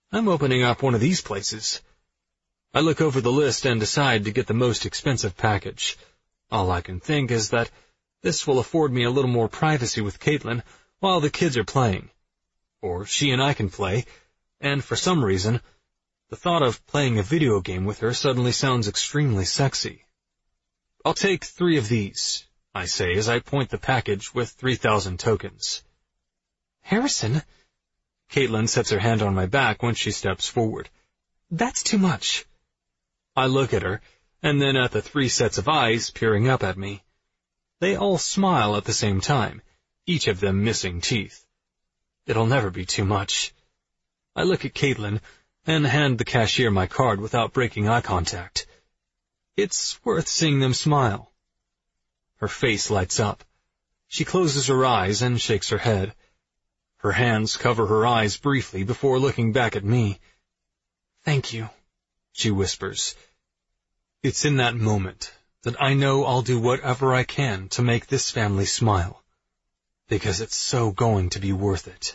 I'm opening up one of these places. I look over the list and decide to get the most expensive package. All I can think is that this will afford me a little more privacy with Caitlin while the kids are playing. Or she and I can play, and for some reason, the thought of playing a video game with her suddenly sounds extremely sexy. I'll take 3 of these, I say as I point the package with 3,000 tokens. Harrison? Caitlin sets her hand on my back when she steps forward. That's too much. I look at her, and then at the 3 sets of eyes peering up at me. They all smile at the same time, each of them missing teeth. It'll never be too much. I look at Caitlin and hand the cashier my card without breaking eye contact. It's worth seeing them smile. Her face lights up. She closes her eyes and shakes her head. Her hands cover her eyes briefly before looking back at me. Thank you, she whispers. It's in that moment that I know I'll do whatever I can to make this family smile, because it's so going to be worth it.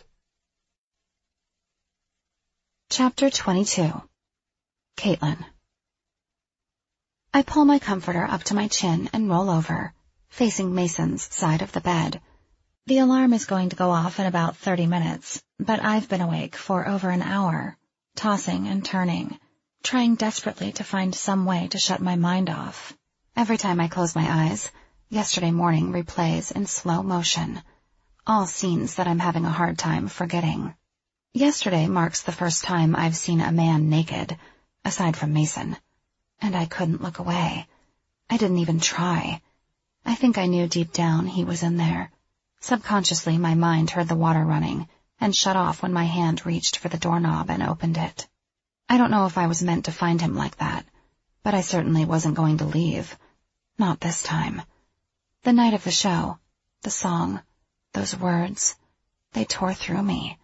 Chapter 22. Caitlin. I pull my comforter up to my chin and roll over, facing Mason's side of the bed. The alarm is going to go off in about 30 minutes, but I've been awake for over an hour, tossing and turning, trying desperately to find some way to shut my mind off. Every time I close my eyes, yesterday morning replays in slow motion, all scenes that I'm having a hard time forgetting. Yesterday marks the first time I've seen a man naked, aside from Mason, and I couldn't look away. I didn't even try. I think I knew deep down he was in there. Subconsciously, my mind heard the water running and shut off when my hand reached for the doorknob and opened it. I don't know if I was meant to find him like that, but I certainly wasn't going to leave. Not this time. The night of the show, the song, those words, they tore through me.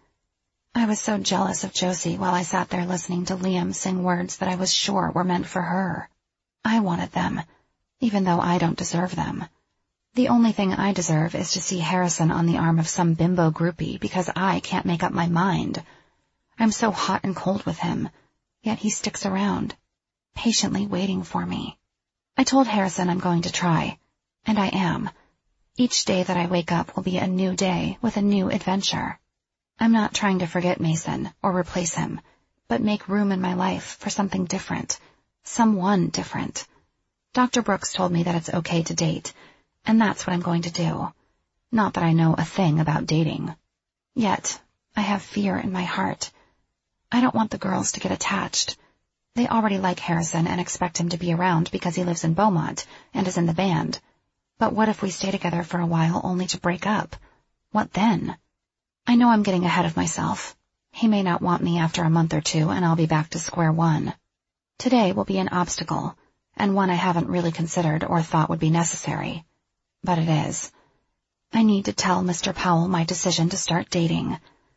I was so jealous of Josie while I sat there listening to Liam sing words that I was sure were meant for her. I wanted them, even though I don't deserve them. The only thing I deserve is to see Harrison on the arm of some bimbo groupie because I can't make up my mind. I'm so hot and cold with him, yet he sticks around, patiently waiting for me. I told Harrison I'm going to try, and I am. Each day that I wake up will be a new day with a new adventure. I'm not trying to forget Mason or replace him, but make room in my life for something different, someone different. Dr. Brooks told me that it's okay to date, and that's what I'm going to do. Not that I know a thing about dating. Yet, I have fear in my heart. I don't want the girls to get attached. They already like Harrison and expect him to be around because he lives in Beaumont and is in the band. But what if we stay together for a while only to break up? What then? I know I'm getting ahead of myself. He may not want me after a month or 2, and I'll be back to square one. Today will be an obstacle, and one I haven't really considered or thought would be necessary. But it is. I need to tell Mr. Powell my decision to start dating.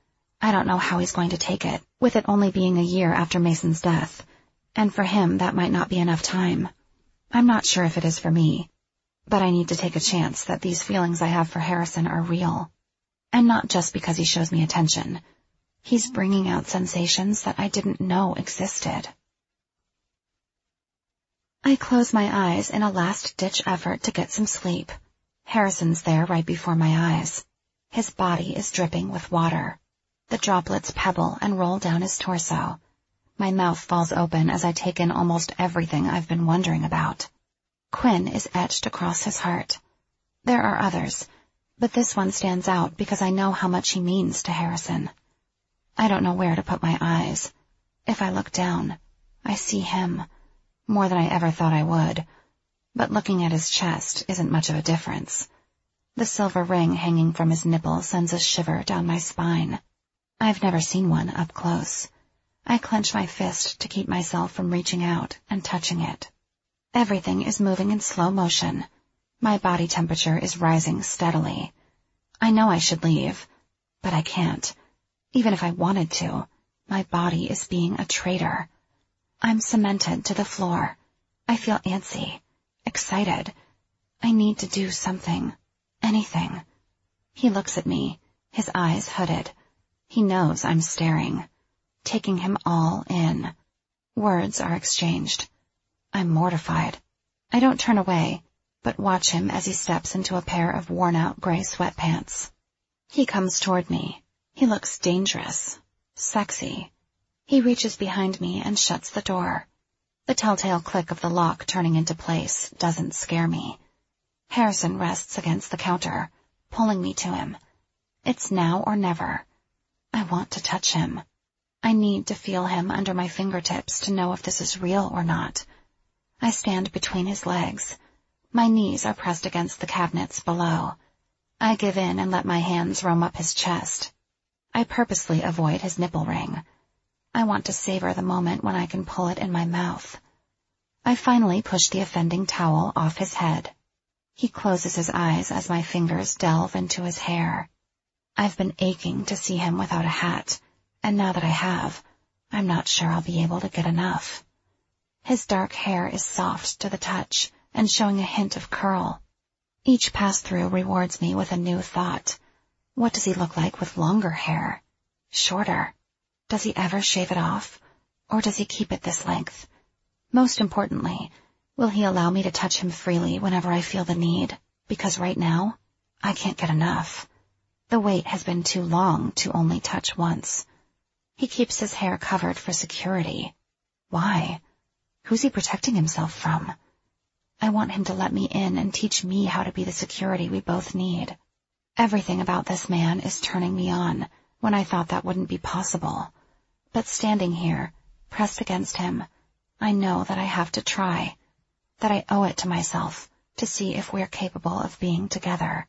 I don't know how he's going to take it, with it only being a year after Mason's death, and for him that might not be enough time. I'm not sure if it is for me, but I need to take a chance that these feelings I have for Harrison are real. And not just because he shows me attention. He's bringing out sensations that I didn't know existed. I close my eyes in a last-ditch effort to get some sleep. Harrison's there right before my eyes. His body is dripping with water. The droplets pebble and roll down his torso. My mouth falls open as I take in almost everything I've been wondering about. Quinn is etched across his heart. There are others, but this one stands out because I know how much he means to Harrison. I don't know where to put my eyes. If I look down, I see him, more than I ever thought I would. But looking at his chest isn't much of a difference. The silver ring hanging from his nipple sends a shiver down my spine. I've never seen one up close. I clench my fist to keep myself from reaching out and touching it. Everything is moving in slow motion. My body temperature is rising steadily. I know I should leave, but I can't. Even if I wanted to, my body is being a traitor. I'm cemented to the floor. I feel antsy, excited. I need to do something, anything. He looks at me, his eyes hooded. He knows I'm staring. taking him all in. Words are exchanged. I'm mortified. I don't turn away, but watch him as he steps into a pair of worn-out gray sweatpants. He comes toward me. He looks dangerous, sexy. He reaches behind me and shuts the door. The telltale click of the lock turning into place doesn't scare me. Harrison rests against the counter, pulling me to him. It's now or never. I want to touch him. I need to feel him under my fingertips to know if this is real or not. I stand between his legs. My knees are pressed against the cabinets below. I give in and let my hands roam up his chest. I purposely avoid his nipple ring. I want to savor the moment when I can pull it in my mouth. I finally push the offending towel off his head. He closes his eyes as my fingers delve into his hair. I've been aching to see him without a hat, and now that I have, I'm not sure I'll be able to get enough. His dark hair is soft to the touch and showing a hint of curl. Each pass-through rewards me with a new thought. What does he look like with longer hair? Shorter? Does he ever shave it off? Or does he keep it this length? Most importantly, will he allow me to touch him freely whenever I feel the need? Because right now, I can't get enough. The wait has been too long to only touch once. He keeps his hair covered for security. Why? Who's he protecting himself from? I want him to let me in and teach me how to be the security we both need. Everything about this man is turning me on when I thought that wouldn't be possible. But standing here, pressed against him, I know that I have to try, that I owe it to myself to see if we're capable of being together.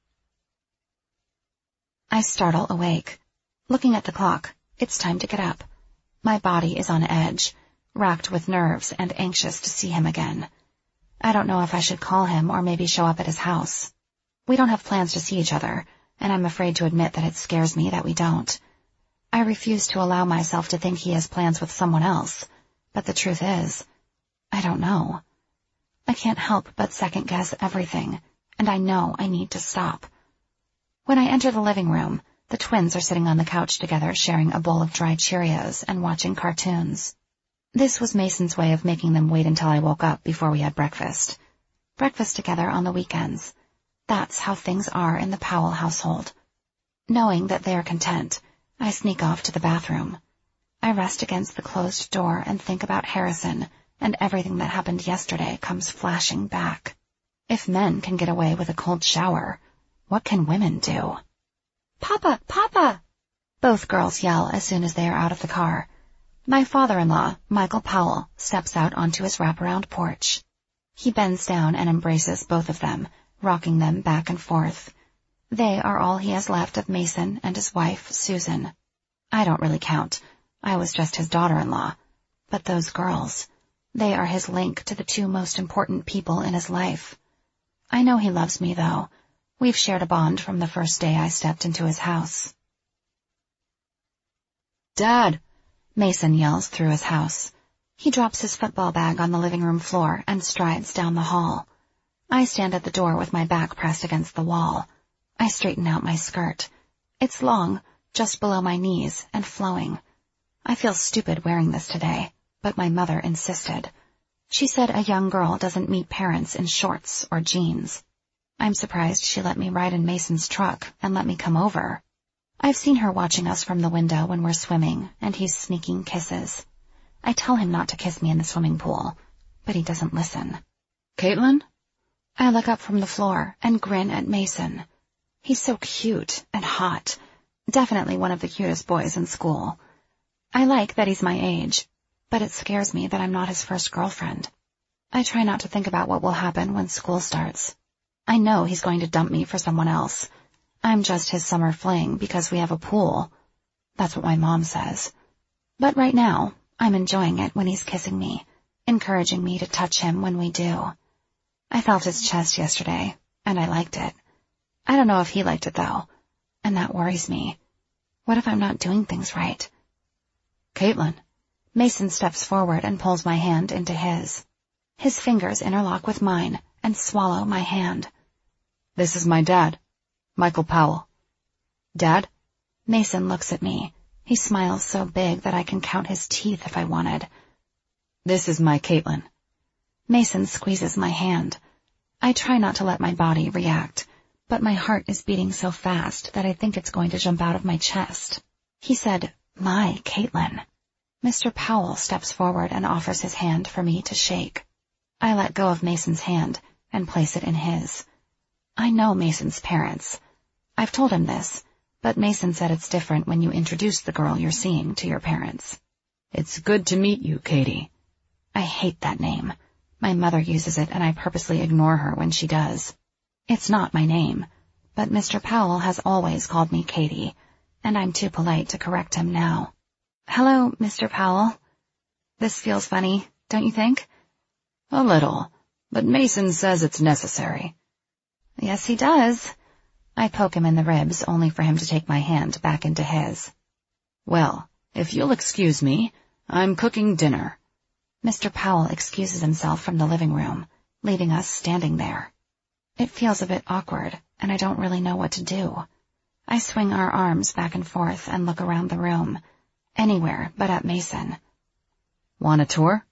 I startle awake. Looking at the clock, it's time to get up. My body is on edge, racked with nerves and anxious to see him again. I don't know if I should call him or maybe show up at his house. We don't have plans to see each other, and I'm afraid to admit that it scares me that we don't. I refuse to allow myself to think he has plans with someone else, but the truth is, I don't know. I can't help but second-guess everything, and I know I need to stop. When I enter the living room, the twins are sitting on the couch together sharing a bowl of dry Cheerios and watching cartoons. This was Mason's way of making them wait until I woke up before we had breakfast. Breakfast together on the weekends. That's how things are in the Powell household. Knowing that they are content, I sneak off to the bathroom. I rest against the closed door and think about Harrison, and everything that happened yesterday comes flashing back. If men can get away with a cold shower, what can women do? "Papa! Papa!" Both girls yell as soon as they are out of the car. My father-in-law, Michael Powell, steps out onto his wraparound porch. He bends down and embraces both of them, rocking them back and forth. They are all he has left of Mason and his wife, Susan. I don't really count. I was just his daughter-in-law. But those girls, they are his link to the two most important people in his life. I know he loves me, though. We've shared a bond from the first day I stepped into his house. "Dad!" Mason yells through his house. He drops his football bag on the living room floor and strides down the hall. I stand at the door with my back pressed against the wall. I straighten out my skirt. It's long, just below my knees, and flowing. I feel stupid wearing this today, but my mother insisted. She said a young girl doesn't meet parents in shorts or jeans. I'm surprised she let me ride in Mason's truck and let me come over. I've seen her watching us from the window when we're swimming, and he's sneaking kisses. I tell him not to kiss me in the swimming pool, but he doesn't listen. "Caitlin?" I look up from the floor and grin at Mason. He's so cute and hot. Definitely one of the cutest boys in school. I like that he's my age, but it scares me that I'm not his first girlfriend. I try not to think about what will happen when school starts. I know he's going to dump me for someone else. I'm just his summer fling because we have a pool. That's what my mom says. But right now, I'm enjoying it when he's kissing me, encouraging me to touch him when we do. I felt his chest yesterday, and I liked it. I don't know if he liked it, though, and that worries me. What if I'm not doing things right? "Caitlin." Mason steps forward and pulls my hand into his. His fingers interlock with mine and swallow my hand. "This is my dad, Michael Powell." "Dad?" Mason looks at me, He smiles so big that I can count his teeth if I wanted. This is my Caitlin. Mason squeezes my hand. I try not to let my body react, but my heart is beating so fast that I think it's going to jump out of my chest. He said, "My Caitlin." Mr. Powell steps forward and offers his hand for me to shake. I let go of Mason's hand and place it in his. I know Mason's parents. I've told him this, but Mason said it's different when you introduce the girl you're seeing to your parents. It's good to meet you, Katie. I hate that name. My mother uses it and I purposely ignore her when she does. It's not my name, but Mr. Powell has always called me Katie, and I'm too polite to correct him now. "Hello, Mr. Powell." This feels funny, don't you think? A little, but Mason says it's necessary. Yes, he does. I poke him in the ribs, only for him to take my hand back into his. Well, if you'll excuse me, I'm cooking dinner. Mr. Powell excuses himself from the living room, leaving us standing there. It feels a bit awkward, and I don't really know what to do. I swing our arms back and forth and look around the room, anywhere but at Mason. Want a tour?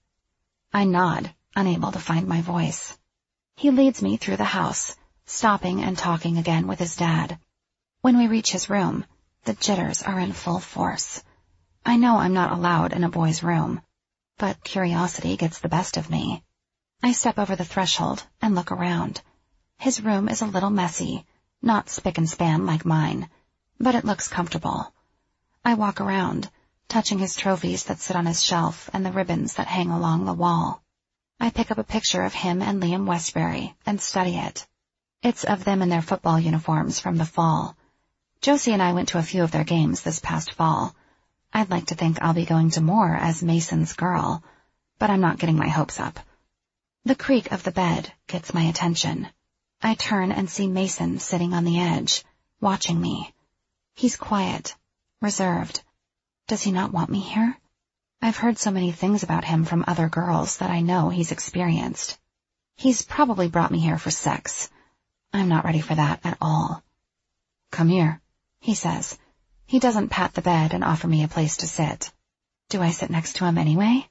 I nod, unable to find my voice. He leads me through the house, stopping and talking again with his dad. When we reach his room, the jitters are in full force. I know I'm not allowed in a boy's room, but curiosity gets the best of me. I step over the threshold and look around. His room is a little messy, not spick and span like mine, but it looks comfortable. I walk around, touching his trophies that sit on his shelf and the ribbons that hang along the wall. I pick up a picture of him and Liam Westbury and study it. It's of them in their football uniforms from the fall. Josie and I went to a few of their games this past fall. I'd like to think I'll be going to more as Mason's girl, but I'm not getting my hopes up. The creak of the bed gets my attention. I turn and see Mason sitting on the edge, watching me. He's quiet, reserved. Does he not want me here? I've heard so many things about him from other girls that I know he's experienced. He's probably brought me here for sex. I'm not ready for that at all. Come here, he says. He doesn't pat the bed and offer me a place to sit. Do I sit next to him anyway?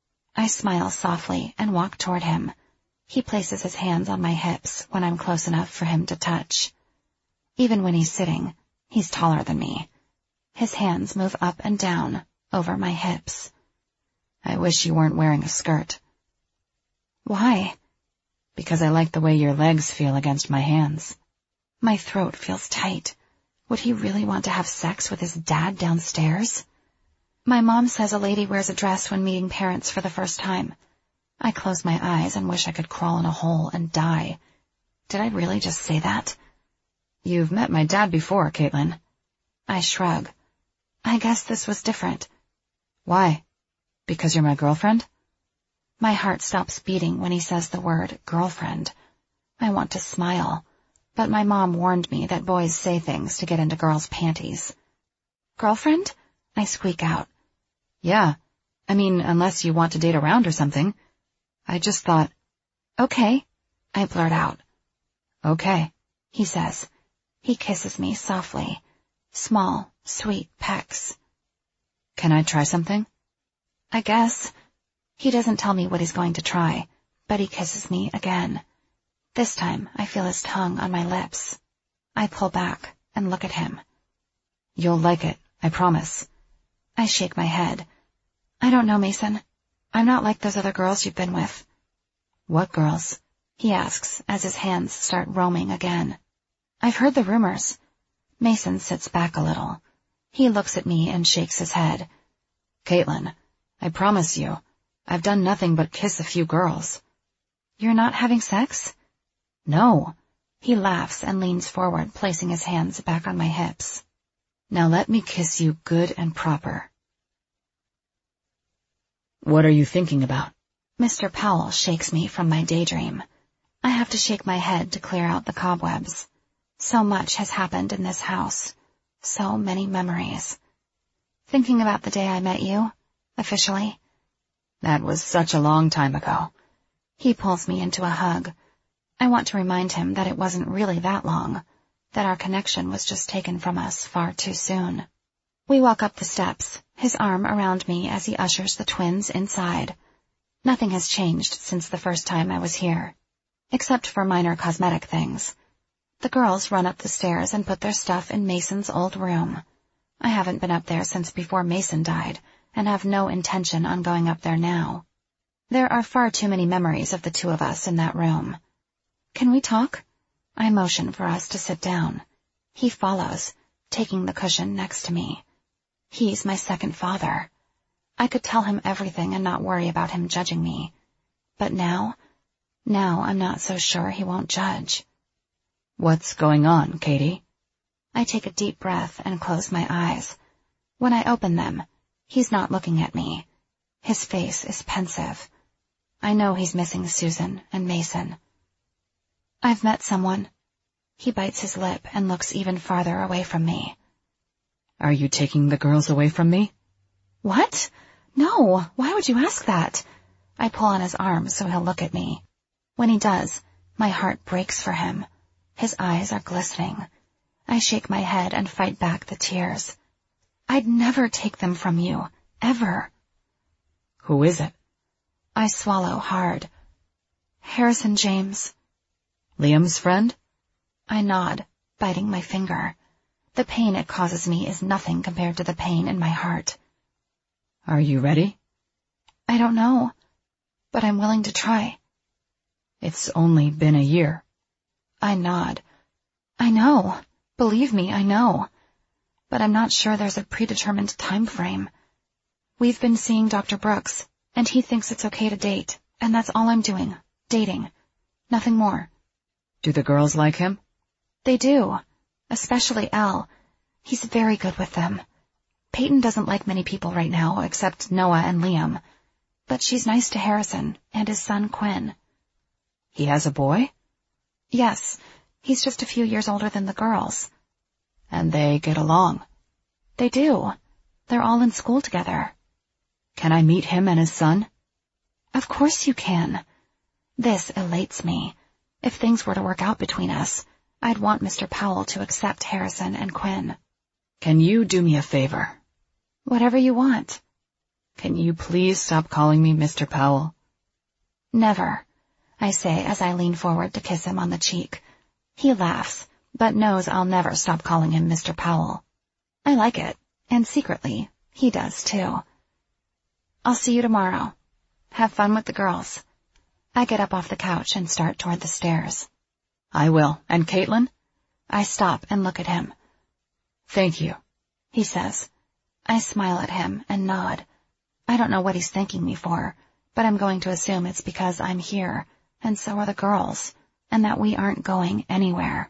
I smile softly and walk toward him. He places his hands on my hips when I'm close enough for him to touch. Even when he's sitting, he's taller than me. His hands move up and down over my hips. I wish you weren't wearing a skirt. Why? Because I like the way your legs feel against my hands. My throat feels tight. Would he really want to have sex with his dad downstairs? My mom says a lady wears a dress when meeting parents for the first time. I close my eyes and wish I could crawl in a hole and die. Did I really just say that? You've met my dad before, Caitlin. I shrug. I guess this was different. Why? Because you're my girlfriend? My heart stops beating when he says the word girlfriend. I want to smile, but my mom warned me that boys say things to get into girls' panties. Girlfriend? I squeak out. Yeah. I mean, unless you want to date around or something. I just thought... Okay, I blurt out. Okay, he says. He kisses me softly. Small, sweet pecks. Can I try something? I guess. He doesn't tell me what he's going to try, but he kisses me again. This time, I feel his tongue on my lips. I pull back and look at him. You'll like it, I promise. I shake my head. I don't know, Mason. I'm not like those other girls you've been with. What girls? He asks as his hands start roaming again. I've heard the rumors. Mason sits back a little. He looks at me and shakes his head. Caitlin, I promise you, I've done nothing but kiss a few girls. You're not having sex? No. He laughs and leans forward, placing his hands back on my hips. Now let me kiss you good and proper. What are you thinking about? Mr. Powell shakes me from my daydream. I have to shake my head to clear out the cobwebs. So much has happened in this house. So many memories. Thinking about the day I met you, officially. That was such a long time ago. He pulls me into a hug. I want to remind him that it wasn't really that long, that our connection was just taken from us far too soon. We walk up the steps, his arm around me as he ushers the twins inside. Nothing has changed since the first time I was here, except for minor cosmetic things. The girls run up the stairs and put their stuff in Mason's old room. I haven't been up there since before Mason died, and have no intention on going up there now. There are far too many memories of the two of us in that room. Can we talk? I motion for us to sit down. He follows, taking the cushion next to me. He's my second father. I could tell him everything and not worry about him judging me. But now I'm not so sure he won't judge. What's going on, Katie? I take a deep breath and close my eyes. When I open them, he's not looking at me. His face is pensive. I know he's missing Susan and Mason. I've met someone. He bites his lip and looks even farther away from me. Are you taking the girls away from me? What? No, why would you ask that? I pull on his arm so he'll look at me. When he does, my heart breaks for him. His eyes are glistening. I shake my head and fight back the tears. I'd never take them from you, ever. Who is it? I swallow hard. Harrison James. Liam's friend? I nod, biting my finger. The pain it causes me is nothing compared to the pain in my heart. Are you ready? I don't know, but I'm willing to try. It's only been a year. I nod. I know. Believe me, I know. But I'm not sure there's a predetermined time frame. We've been seeing Dr. Brooks, and he thinks it's okay to date, and that's all I'm doing. Dating. Nothing more. Do the girls like him? They do. Especially Elle. He's very good with them. Peyton doesn't like many people right now, except Noah and Liam. But she's nice to Harrison and his son Quinn. He has a boy? Yes. He's just a few years older than the girls. And they get along? They do. They're all in school together. Can I meet him and his son? Of course you can. This elates me. If things were to work out between us, I'd want Mr. Powell to accept Harrison and Quinn. Can you do me a favor? Whatever you want. Can you please stop calling me Mr. Powell? Never, I say as I lean forward to kiss him on the cheek. He laughs, but knows I'll never stop calling him Mr. Powell. I like it, and secretly, he does too. I'll see you tomorrow. Have fun with the girls. I get up off the couch and start toward the stairs. I will. And Caitlin? I stop and look at him. Thank you, he says. I smile at him and nod. I don't know what he's thanking me for, but I'm going to assume it's because I'm here, and so are the girls, and that we aren't going anywhere.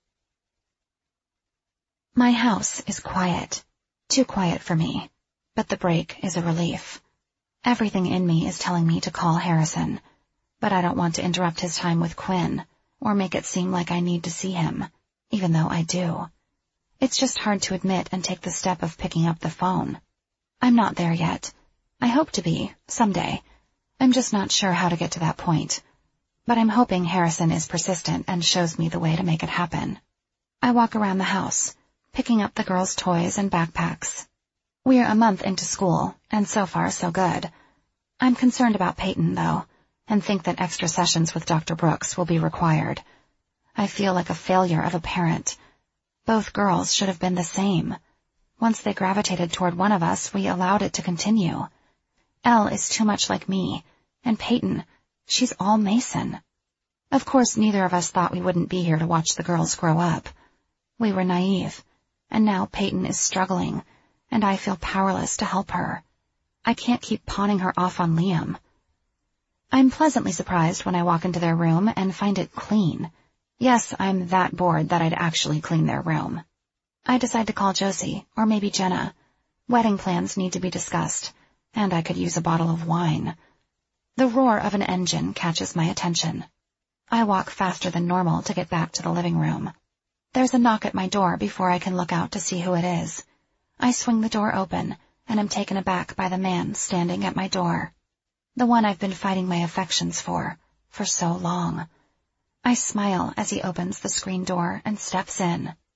My house is quiet. Too quiet for me, but the break is a relief. Everything in me is telling me to call Harrison, but I don't want to interrupt his time with Quinn, or make it seem like I need to see him, even though I do. It's just hard to admit and take the step of picking up the phone. I'm not there yet. I hope to be, someday. I'm just not sure how to get to that point. But I'm hoping Harrison is persistent and shows me the way to make it happen. I walk around the house, picking up the girls' toys and backpacks. We're a month into school, and so far so good. I'm concerned about Peyton, though, and think that extra sessions with Dr. Brooks will be required. I feel like a failure of a parent. Both girls should have been the same. Once they gravitated toward one of us, we allowed it to continue. Elle is too much like me, and Peyton, she's all Mason. Of course, neither of us thought we wouldn't be here to watch the girls grow up. We were naive, and now Peyton is struggling, and I feel powerless to help her. I can't keep pawning her off on Liam. I'm pleasantly surprised when I walk into their room and find it clean. Yes, I'm that bored that I'd actually clean their room. I decide to call Josie, or maybe Jenna. Wedding plans need to be discussed, and I could use a bottle of wine. The roar of an engine catches my attention. I walk faster than normal to get back to the living room. There's a knock at my door before I can look out to see who it is. I swing the door open, and am taken aback by the man standing at my door. The one I've been fighting my affections for so long. I smile as he opens the screen door and steps in.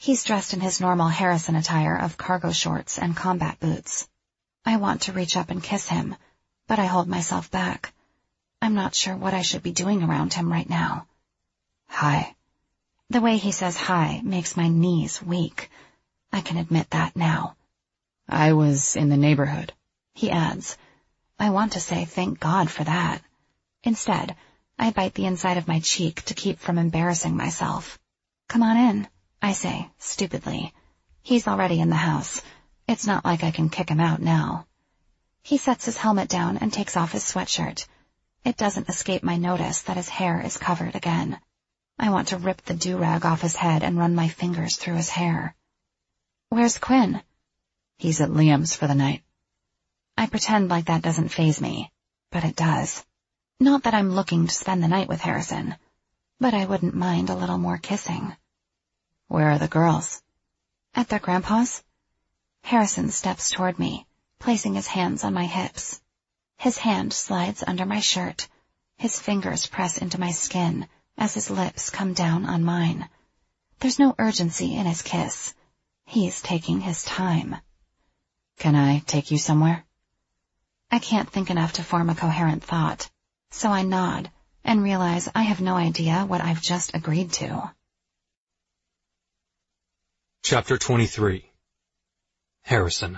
He's dressed in his normal Harrison attire of cargo shorts and combat boots. I want to reach up and kiss him, but I hold myself back. I'm not sure what I should be doing around him right now. Hi. The way he says hi makes my knees weak. I can admit that now. I was in the neighborhood, he adds. I want to say thank God for that. Instead, I bite the inside of my cheek to keep from embarrassing myself. Come on in, I say, stupidly. He's already in the house. It's not like I can kick him out now. He sets his helmet down and takes off his sweatshirt. It doesn't escape my notice that his hair is covered again. I want to rip the do-rag off his head and run my fingers through his hair. Where's Quinn? He's at Liam's for the night. I pretend like that doesn't faze me, but it does. Not that I'm looking to spend the night with Harrison, but I wouldn't mind a little more kissing. Where are the girls? At their grandpa's? Harrison steps toward me, placing his hands on my hips. His hand slides under my shirt. His fingers press into my skin as his lips come down on mine. There's no urgency in his kiss. He's taking his time. Can I take you somewhere? I can't think enough to form a coherent thought, so I nod and realize I have no idea what I've just agreed to. Chapter 23. Harrison.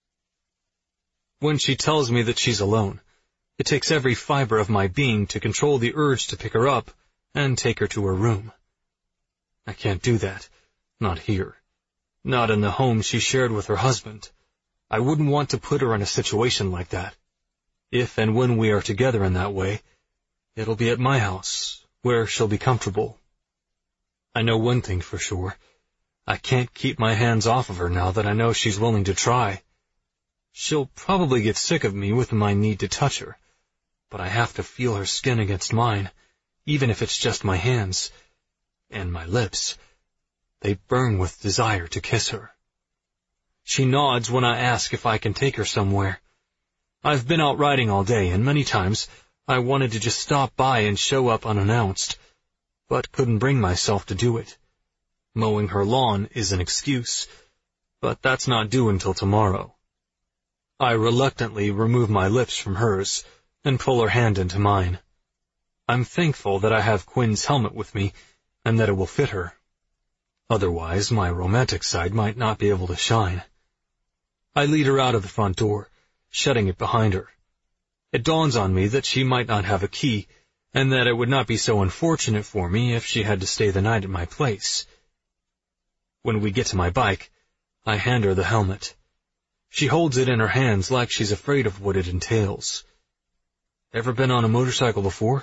When she tells me that she's alone, it takes every fiber of my being to control the urge to pick her up and take her to her room. I can't do that. Not here. Not in the home she shared with her husband. I wouldn't want to put her in a situation like that. If and when we are together in that way, it'll be at my house, where she'll be comfortable. I know one thing for sure. I can't keep my hands off of her now that I know she's willing to try. She'll probably get sick of me with my need to touch her, but I have to feel her skin against mine, even if it's just my hands. And my lips. They burn with desire to kiss her. She nods when I ask if I can take her somewhere. I've been out riding all day, and many times I wanted to just stop by and show up unannounced, but couldn't bring myself to do it. Mowing her lawn is an excuse, but that's not due until tomorrow. I reluctantly remove my lips from hers and pull her hand into mine. I'm thankful that I have Quinn's helmet with me and that it will fit her. Otherwise, my romantic side might not be able to shine. I lead her out of the front door, shutting it behind her. It dawns on me that she might not have a key, and that it would not be so unfortunate for me if she had to stay the night at my place. When we get to my bike, I hand her the helmet. She holds it in her hands like she's afraid of what it entails. Ever been on a motorcycle before?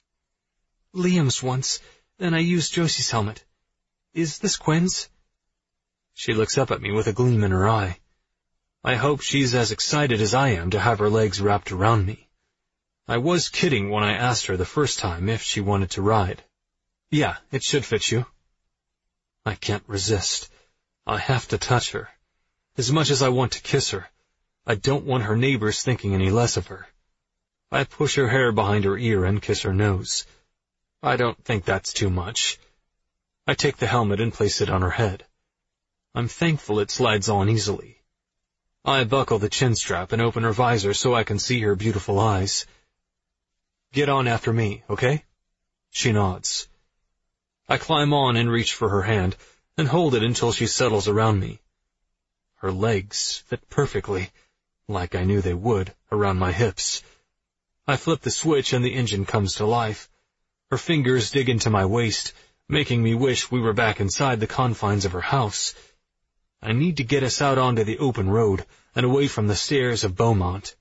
Liam's once, and I used Josie's helmet. Is this Quinn's? She looks up at me with a gleam in her eye. I hope she's as excited as I am to have her legs wrapped around me. I was kidding when I asked her the first time if she wanted to ride. Yeah, it should fit you. I can't resist. I have to touch her. As much as I want to kiss her, I don't want her neighbors thinking any less of her. I push her hair behind her ear and kiss her nose. I don't think that's too much. I take the helmet and place it on her head. I'm thankful it slides on easily. I buckle the chin strap and open her visor so I can see her beautiful eyes. Get on after me, okay? She nods. I climb on and reach for her hand and hold it until she settles around me. Her legs fit perfectly, like I knew they would, around my hips. I flip the switch and the engine comes to life. Her fingers dig into my waist, making me wish we were back inside the confines of her house. I need to get us out onto the open road and away from the stairs of Beaumont.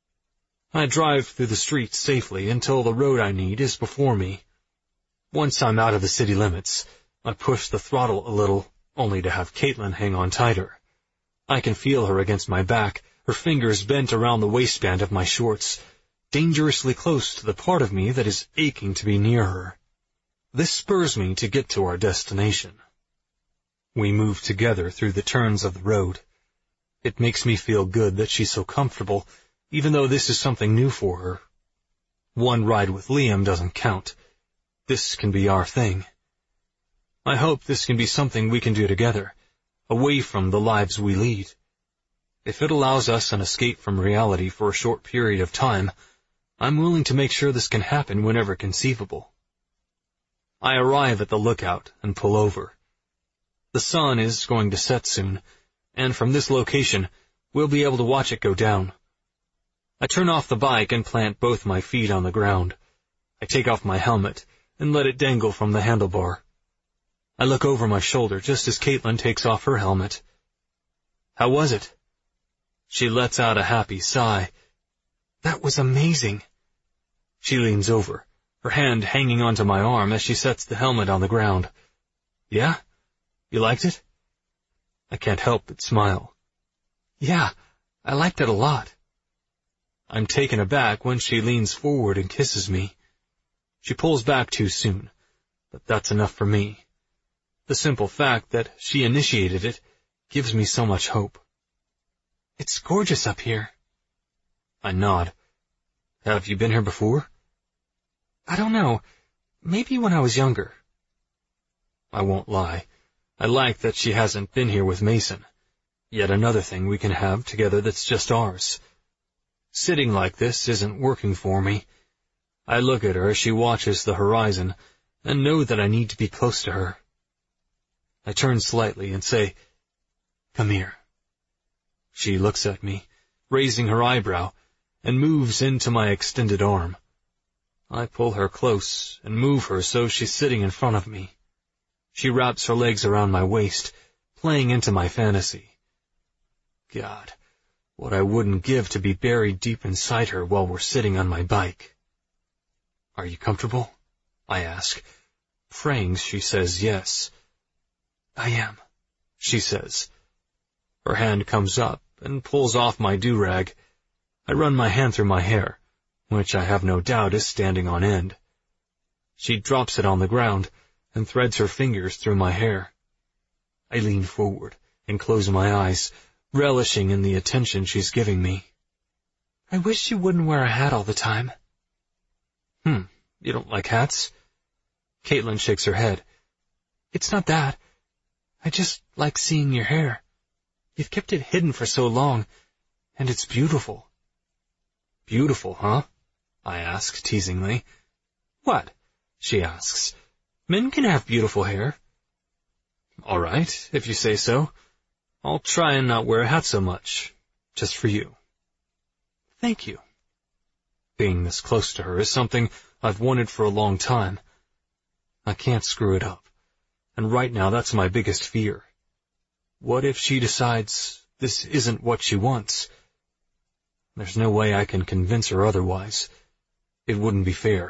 I drive through the streets safely until the road I need is before me. Once I'm out of the city limits, I push the throttle a little, only to have Caitlin hang on tighter. I can feel her against my back, her fingers bent around the waistband of my shorts, dangerously close to the part of me that is aching to be near her. This spurs me to get to our destination. We move together through the turns of the road. It makes me feel good that she's so comfortable, even though this is something new for her. One ride with Liam doesn't count. This can be our thing. I hope this can be something we can do together, away from the lives we lead. If it allows us an escape from reality for a short period of time, I'm willing to make sure this can happen whenever conceivable. I arrive at the lookout and pull over. The sun is going to set soon, and from this location, we'll be able to watch it go down. I turn off the bike and plant both my feet on the ground. I take off my helmet and let it dangle from the handlebar. I look over my shoulder just as Caitlin takes off her helmet. How was it? She lets out a happy sigh. That was amazing. She leans over, her hand hanging onto my arm as she sets the helmet on the ground. Yeah? You liked it? I can't help but smile. Yeah, I liked it a lot. I'm taken aback when she leans forward and kisses me. She pulls back too soon, but that's enough for me. The simple fact that she initiated it gives me so much hope. It's gorgeous up here. I nod. Have you been here before? I don't know. Maybe when I was younger. I won't lie. I like that she hasn't been here with Mason. Yet another thing we can have together that's just ours. Sitting like this isn't working for me. I look at her as she watches the horizon and know that I need to be close to her. I turn slightly and say, "Come here." She looks at me, raising her eyebrow, and moves into my extended arm. I pull her close and move her so she's sitting in front of me. She wraps her legs around my waist, playing into my fantasy. God, what I wouldn't give to be buried deep inside her while we're sitting on my bike. Are you comfortable? I ask, praying she says yes. I am, she says. Her hand comes up and pulls off my do-rag. I run my hand through my hair, which I have no doubt is standing on end. She drops it on the ground and threads her fingers through my hair. I lean forward and close my eyes, relishing in the attention she's giving me. I wish you wouldn't wear a hat all the time. You don't like hats? Caitlin shakes her head. It's not that. I just like seeing your hair. You've kept it hidden for so long, and it's beautiful. Beautiful, huh? I ask teasingly. What? She asks. Men can have beautiful hair. All right, if you say so. I'll try and not wear a hat so much, just for you. Thank you. Being this close to her is something I've wanted for a long time. I can't screw it up, and right now that's my biggest fear. What if she decides this isn't what she wants? There's no way I can convince her otherwise. It wouldn't be fair.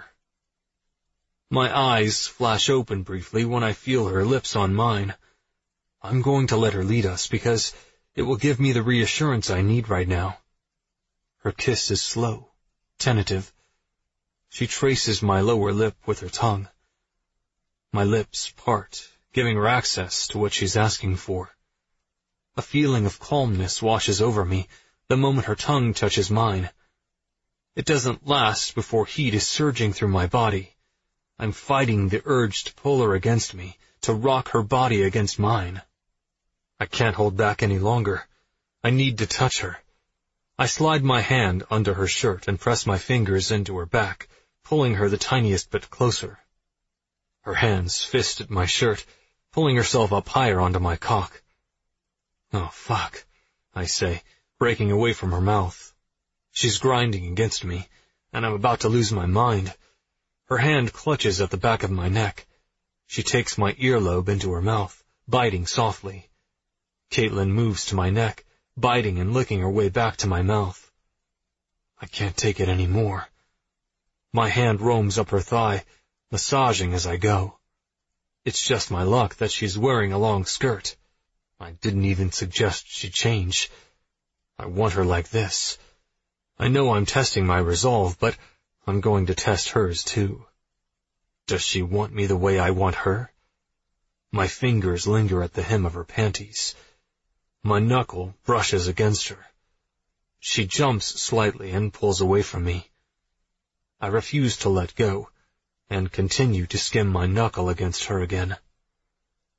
My eyes flash open briefly when I feel her lips on mine. I'm going to let her lead us because it will give me the reassurance I need right now. Her kiss is slow, tentative. She traces my lower lip with her tongue. My lips part, giving her access to what she's asking for. A feeling of calmness washes over me the moment her tongue touches mine. It doesn't last before heat is surging through my body. I'm fighting the urge to pull her against me, to rock her body against mine. I can't hold back any longer. I need to touch her. I slide my hand under her shirt and press my fingers into her back, pulling her the tiniest bit closer. Her hands fist at my shirt, pulling herself up higher onto my cock. Oh, fuck, I say, breaking away from her mouth. She's grinding against me, and I'm about to lose my mind. Her hand clutches at the back of my neck. She takes my earlobe into her mouth, biting softly. Caitlin moves to my neck, biting and licking her way back to my mouth. I can't take it anymore. My hand roams up her thigh, massaging as I go. It's just my luck that she's wearing a long skirt. I didn't even suggest she change. I want her like this. I know I'm testing my resolve, but I'm going to test hers too. Does she want me the way I want her? My fingers linger at the hem of her panties. My knuckle brushes against her. She jumps slightly and pulls away from me. I refuse to let go, and continue to skim my knuckle against her again.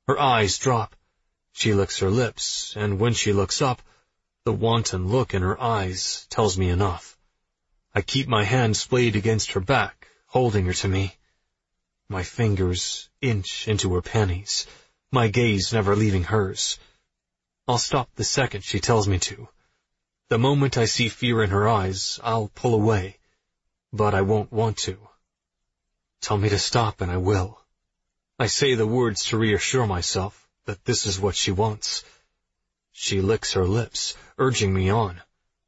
Her eyes drop. She licks her lips, and when she looks up, the wanton look in her eyes tells me enough. I keep my hand splayed against her back, holding her to me. My fingers inch into her panties, my gaze never leaving hers. I'll stop the second she tells me to. The moment I see fear in her eyes, I'll pull away, but I won't want to. Tell me to stop and I will. I say the words to reassure myself that this is what she wants. She licks her lips, urging me on.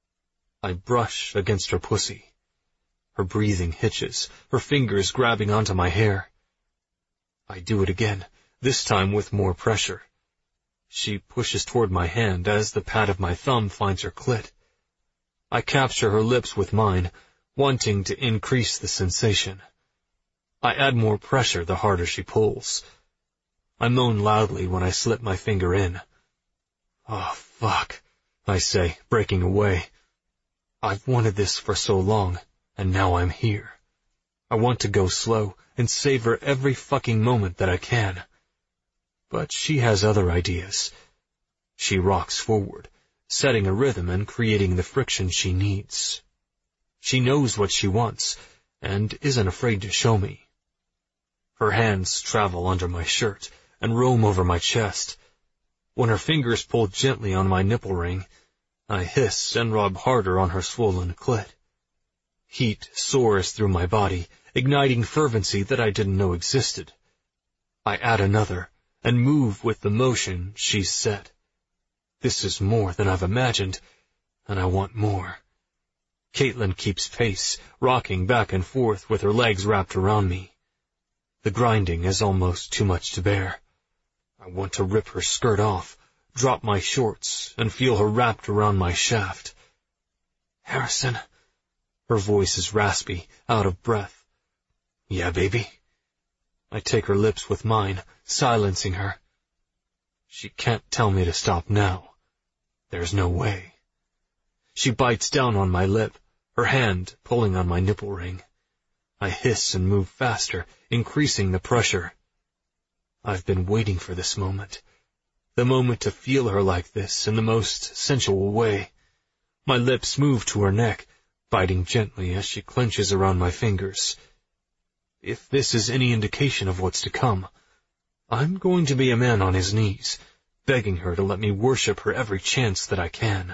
I brush against her pussy. Her breathing hitches, her fingers grabbing onto my hair. I do it again, this time with more pressure. She pushes toward my hand as the pad of my thumb finds her clit. I capture her lips with mine, wanting to increase the sensation. I add more pressure the harder she pulls. I moan loudly when I slip my finger in. Oh, fuck, I say, breaking away. I've wanted this for so long, and now I'm here. I want to go slow and savor every fucking moment that I can. But she has other ideas. She rocks forward, setting a rhythm and creating the friction she needs. She knows what she wants, and isn't afraid to show me. Her hands travel under my shirt and roam over my chest. When her fingers pull gently on my nipple ring, I hiss and rub harder on her swollen clit. Heat soars through my body, igniting fervency that I didn't know existed. I add another, and move with the motion she's set. This is more than I've imagined, and I want more. Caitlin keeps pace, rocking back and forth with her legs wrapped around me. The grinding is almost too much to bear. I want to rip her skirt off, drop my shorts, and feel her wrapped around my shaft. Harrison. Her voice is raspy, out of breath. Yeah, baby. I take her lips with mine, silencing her. She can't tell me to stop now. There's no way. She bites down on my lip, her hand pulling on my nipple ring. I hiss and move faster, increasing the pressure. I've been waiting for this moment. The moment to feel her like this in the most sensual way. My lips move to her neck, biting gently as she clenches around my fingers. If this is any indication of what's to come, I'm going to be a man on his knees, begging her to let me worship her every chance that I can.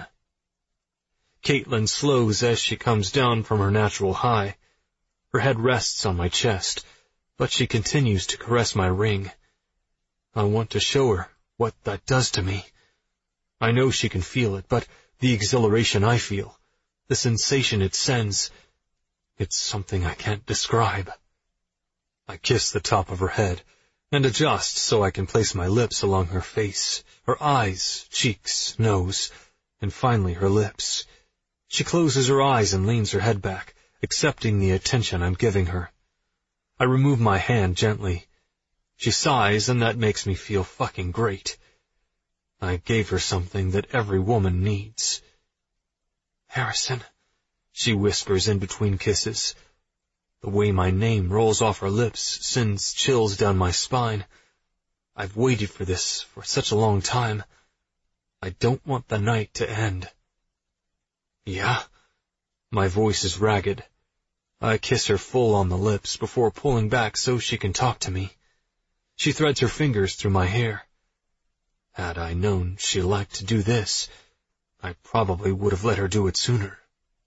Caitlin slows as she comes down from her natural high. Her head rests on my chest, but she continues to caress my ring. I want to show her what that does to me. I know she can feel it, but the exhilaration I feel, the sensation it sends, it's something I can't describe. I kiss the top of her head and adjust so I can place my lips along her face, her eyes, cheeks, nose, and finally her lips. She closes her eyes and leans her head back, accepting the attention I'm giving her. I remove my hand gently. She sighs, and that makes me feel fucking great. I gave her something that every woman needs. Harrison, she whispers in between kisses. The way my name rolls off her lips sends chills down my spine. I've waited for this for such a long time. I don't want the night to end. Yeah? My voice is ragged. I kiss her full on the lips before pulling back so she can talk to me. She threads her fingers through my hair. Had I known she liked to do this, I probably would have let her do it sooner.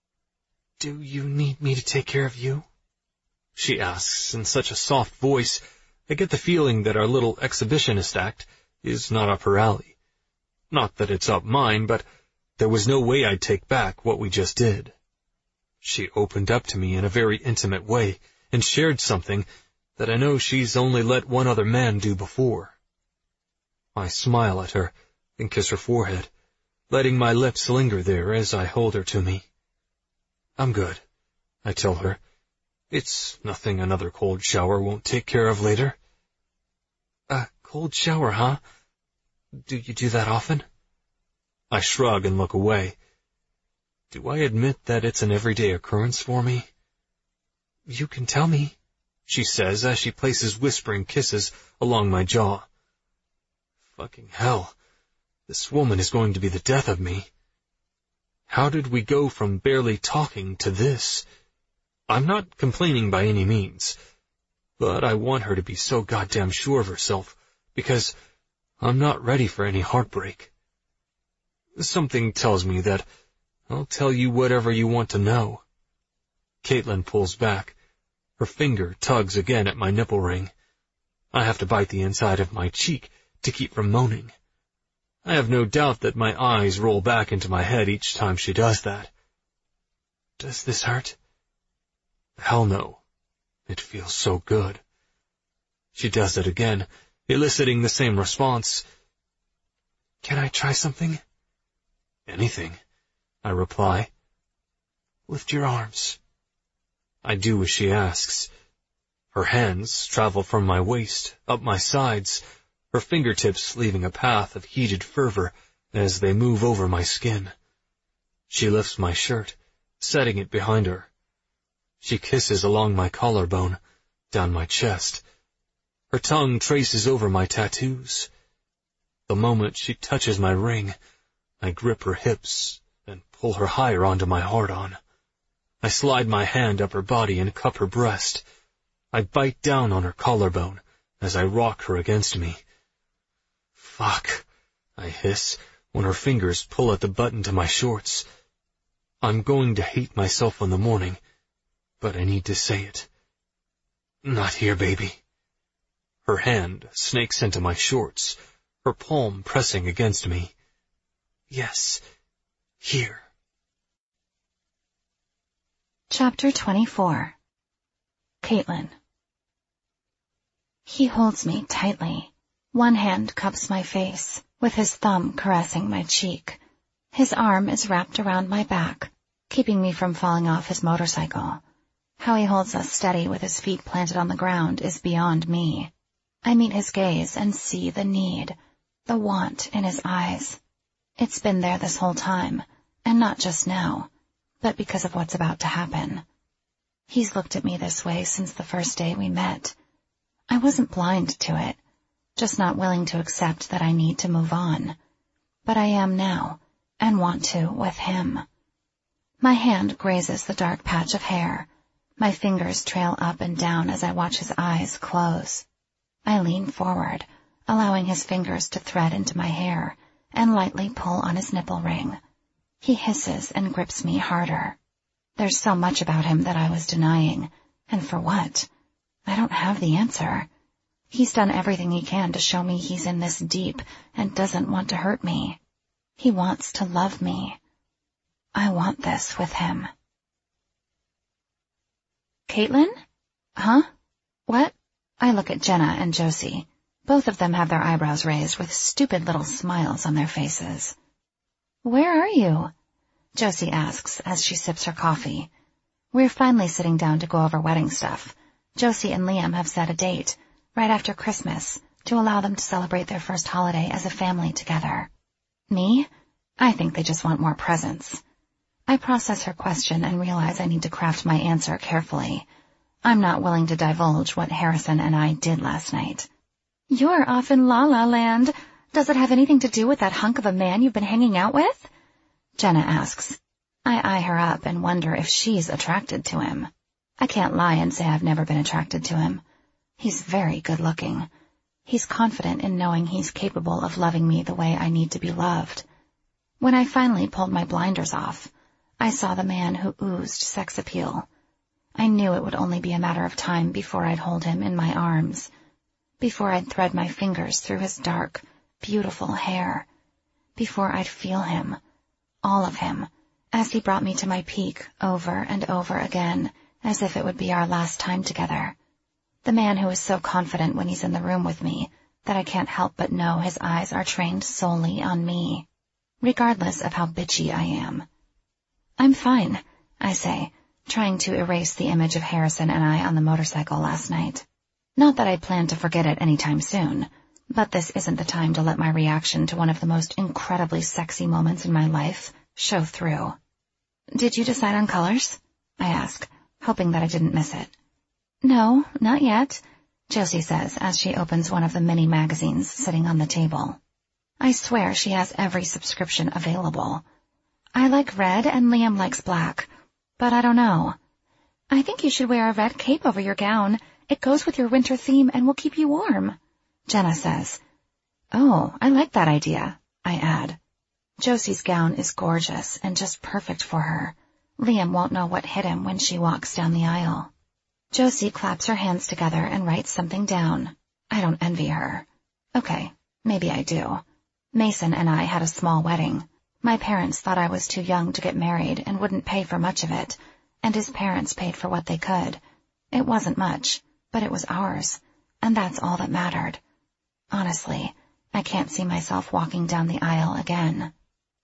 Do you need me to take care of you? She asks in such a soft voice, I get the feeling that our little exhibitionist act is not up her alley. Not that it's up mine, but there was no way I'd take back what we just did. She opened up to me in a very intimate way and shared something that I know she's only let one other man do before. I smile at her and kiss her forehead, letting my lips linger there as I hold her to me. I'm good, I tell her. It's nothing another cold shower won't take care of later. A cold shower, huh? Do you do that often? I shrug and look away. Do I admit that it's an everyday occurrence for me? You can tell me, she says as she places whispering kisses along my jaw. Fucking hell. This woman is going to be the death of me. How did we go from barely talking to this? I'm not complaining by any means, but I want her to be so goddamn sure of herself, because I'm not ready for any heartbreak. Something tells me that I'll tell you whatever you want to know. Caitlin pulls back. Her finger tugs again at my nipple ring. I have to bite the inside of my cheek to keep from moaning. I have no doubt that my eyes roll back into my head each time she does that. Does this hurt? Hell no. It feels so good. She does it again, eliciting the same response. Can I try something? Anything, I reply. Lift your arms. I do as she asks. Her hands travel from my waist, up my sides, her fingertips leaving a path of heated fervor as they move over my skin. She lifts my shirt, setting it behind her. She kisses along my collarbone, down my chest. Her tongue traces over my tattoos. The moment she touches my ring, I grip her hips and pull her higher onto my hard-on. I slide my hand up her body and cup her breast. I bite down on her collarbone as I rock her against me. Fuck, I hiss when her fingers pull at the button to my shorts. I'm going to hate myself in the morning, but I need to say it. Not here, baby. Her hand snakes into my shorts, her palm pressing against me. Yes, here. Chapter 24. Caitlin. He holds me tightly. One hand cups my face, with his thumb caressing my cheek. His arm is wrapped around my back, keeping me from falling off his motorcycle. How he holds us steady with his feet planted on the ground is beyond me. I meet his gaze and see the need, the want in his eyes. It's been there this whole time, and not just now, but because of what's about to happen. He's looked at me this way since the first day we met. I wasn't blind to it, just not willing to accept that I need to move on. But I am now, and want to with him. My hand grazes the dark patch of hair. My fingers trail up and down as I watch his eyes close. I lean forward, allowing his fingers to thread into my hair, and lightly pull on his nipple ring. He hisses and grips me harder. There's so much about him that I was denying, and for what? I don't have the answer. He's done everything he can to show me he's in this deep and doesn't want to hurt me. He wants to love me. I want this with him. Caitlin? Huh? What? I look at Jenna and Josie. Both of them have their eyebrows raised with stupid little smiles on their faces. Where are you? Josie asks as she sips her coffee. We're finally sitting down to go over wedding stuff. Josie and Liam have set a date, right after Christmas, to allow them to celebrate their first holiday as a family together. Me? I think they just want more presents. I process her question and realize I need to craft my answer carefully. I'm not willing to divulge what Harrison and I did last night. You're off in La La Land. Does it have anything to do with that hunk of a man you've been hanging out with? Jenna asks. I eye her up and wonder if she's attracted to him. I can't lie and say I've never been attracted to him. He's very good looking. He's confident in knowing he's capable of loving me the way I need to be loved. When I finally pulled my blinders off, I saw the man who oozed sex appeal. I knew it would only be a matter of time before I'd hold him in my arms, before I'd thread my fingers through his dark, beautiful hair, before I'd feel him, all of him, as he brought me to my peak over and over again, as if it would be our last time together. The man who is so confident when he's in the room with me that I can't help but know his eyes are trained solely on me, regardless of how bitchy I am. I'm fine, I say, trying to erase the image of Harrison and I on the motorcycle last night. Not that I plan to forget it anytime soon, but this isn't the time to let my reaction to one of the most incredibly sexy moments in my life show through. Did you decide on colors? I ask, hoping that I didn't miss it. No, not yet, Josie says as she opens one of the mini magazines sitting on the table. I swear she has every subscription available. I like red and Liam likes black, but I don't know. I think you should wear a red cape over your gown. It goes with your winter theme and will keep you warm, Jenna says. Oh, I like that idea, I add. Josie's gown is gorgeous and just perfect for her. Liam won't know what hit him when she walks down the aisle. Josie claps her hands together and writes something down. I don't envy her. Okay, maybe I do. Mason and I had a small wedding. My parents thought I was too young to get married and wouldn't pay for much of it, and his parents paid for what they could. It wasn't much, but it was ours, and that's all that mattered. Honestly, I can't see myself walking down the aisle again.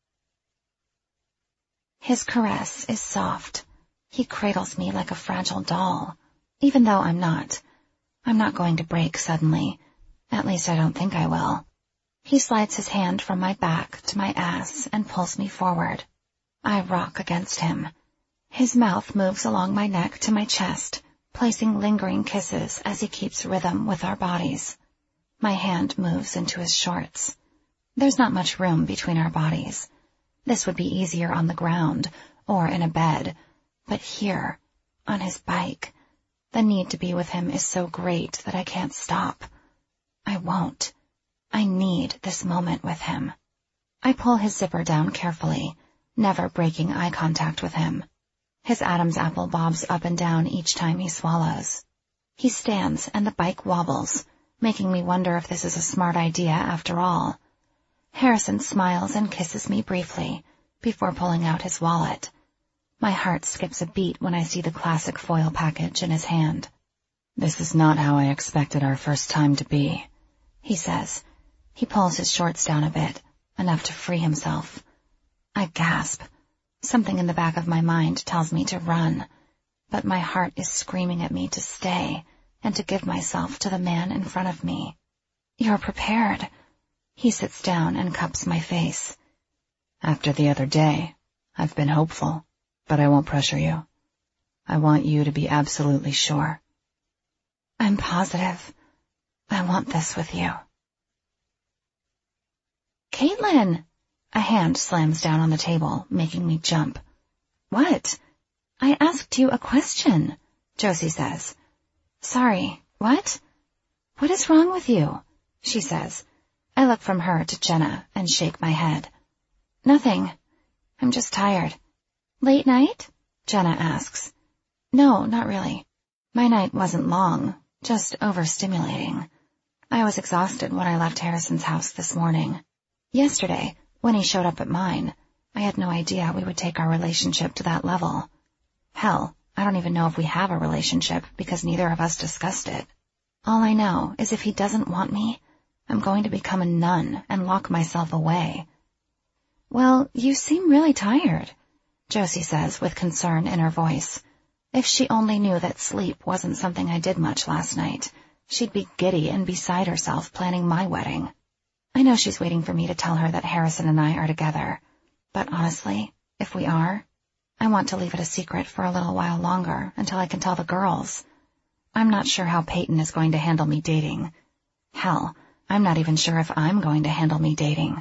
His caress is soft. He cradles me like a fragile doll, even though I'm not. I'm not going to break suddenly. At least I don't think I will. He slides his hand from my back to my ass and pulls me forward. I rock against him. His mouth moves along my neck to my chest, placing lingering kisses as he keeps rhythm with our bodies. My hand moves into his shorts. There's not much room between our bodies. This would be easier on the ground or in a bed, but here, on his bike, the need to be with him is so great that I can't stop. I won't. I need this moment with him. I pull his zipper down carefully, never breaking eye contact with him. His Adam's apple bobs up and down each time he swallows. He stands and the bike wobbles, making me wonder if this is a smart idea after all. Harrison smiles and kisses me briefly, before pulling out his wallet. My heart skips a beat when I see the classic foil package in his hand. This is not how I expected our first time to be, he says. He pulls his shorts down a bit, enough to free himself. I gasp. Something in the back of my mind tells me to run, but my heart is screaming at me to stay and to give myself to the man in front of me. You're prepared. He sits down and cups my face. After the other day, I've been hopeful, but I won't pressure you. I want you to be absolutely sure. I'm positive. I want this with you. Caitlin! A hand slams down on the table, making me jump. What? I asked you a question, Josie says. Sorry, what? What is wrong with you? She says. I look from her to Jenna and shake my head. Nothing. I'm just tired. Late night? Jenna asks. No, not really. My night wasn't long, just overstimulating. I was exhausted when I left Harrison's house this morning. Yesterday, when he showed up at mine, I had no idea we would take our relationship to that level. Hell, I don't even know if we have a relationship because neither of us discussed it. All I know is if he doesn't want me, I'm going to become a nun and lock myself away. Well, you seem really tired, Josie says with concern in her voice. If she only knew that sleep wasn't something I did much last night, she'd be giddy and beside herself planning my wedding. I know she's waiting for me to tell her that Harrison and I are together, but honestly, if we are, I want to leave it a secret for a little while longer until I can tell the girls. I'm not sure how Peyton is going to handle me dating. Hell, I'm not even sure if I'm going to handle me dating.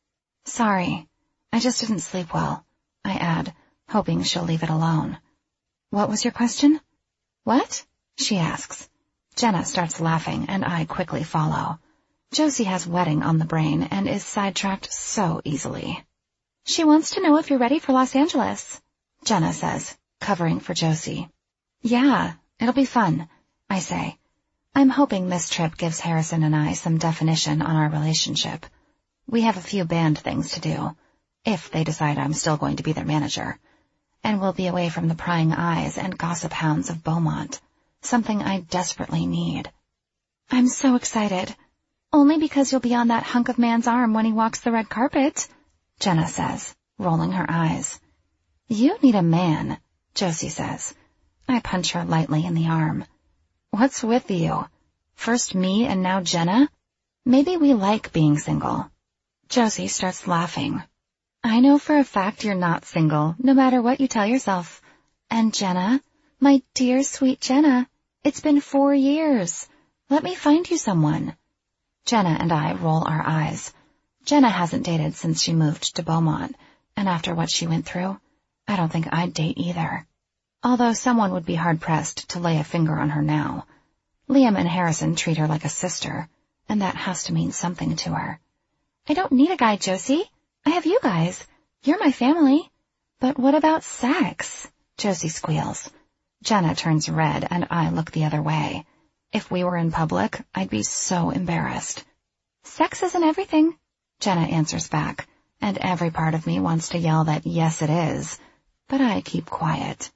Sorry, I just didn't sleep well, I add, hoping she'll leave it alone. What was your question? What? She asks. Jenna starts laughing and I quickly follow. Josie has wedding on the brain and is sidetracked so easily. She wants to know if you're ready for Los Angeles, Jenna says, covering for Josie. Yeah, it'll be fun, I say. I'm hoping this trip gives Harrison and I some definition on our relationship. We have a few band things to do, if they decide I'm still going to be their manager, and we'll be away from the prying eyes and gossip hounds of Beaumont, something I desperately need. I'm so excited. Only because you'll be on that hunk of man's arm when he walks the red carpet, Jenna says, rolling her eyes. You need a man, Josie says. I punch her lightly in the arm. What's with you? First me and now Jenna? Maybe we like being single. Josie starts laughing. I know for a fact you're not single, no matter what you tell yourself. And Jenna, my dear sweet Jenna, it's been 4 years. Let me find you someone. Jenna and I roll our eyes. Jenna hasn't dated since she moved to Beaumont, and after what she went through, I don't think I'd date either. Although someone would be hard-pressed to lay a finger on her now. Liam and Harrison treat her like a sister, and that has to mean something to her. I don't need a guy, Josie. I have you guys. You're my family. But what about sex? Josie squeals. Jenna turns red, and I look the other way. If we were in public, I'd be so embarrassed. Sex isn't everything, Jenna answers back, and every part of me wants to yell that yes it is, but I keep quiet.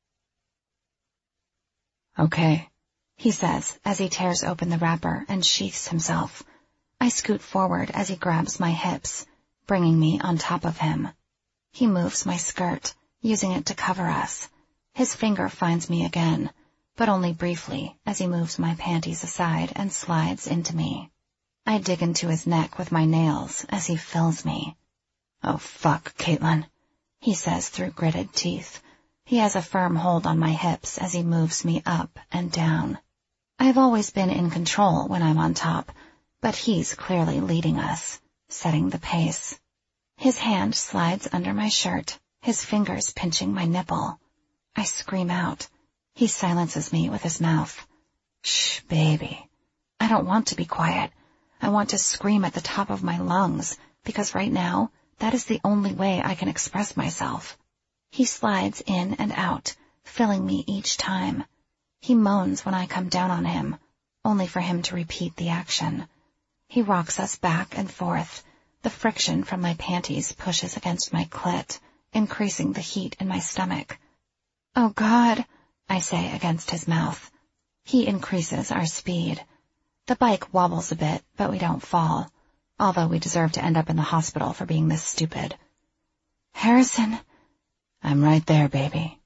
Okay, he says as he tears open the wrapper and sheaths himself. I scoot forward as he grabs my hips, bringing me on top of him. He moves my skirt, using it to cover us. His finger finds me again, but only briefly as he moves my panties aside and slides into me. I dig into his neck with my nails as he fills me. Oh, fuck, Caitlin, he says through gritted teeth. He has a firm hold on my hips as he moves me up and down. I've always been in control when I'm on top, but he's clearly leading us, setting the pace. His hand slides under my shirt, his fingers pinching my nipple. I scream out. He silences me with his mouth. Shh, baby. I don't want to be quiet. I want to scream at the top of my lungs, because right now, that is the only way I can express myself. He slides in and out, filling me each time. He moans when I come down on him, only for him to repeat the action. He rocks us back and forth. The friction from my panties pushes against my clit, increasing the heat in my stomach. Oh, God, I say against his mouth. He increases our speed. The bike wobbles a bit, but we don't fall, although we deserve to end up in the hospital for being this stupid. Harrison, I'm right there, baby.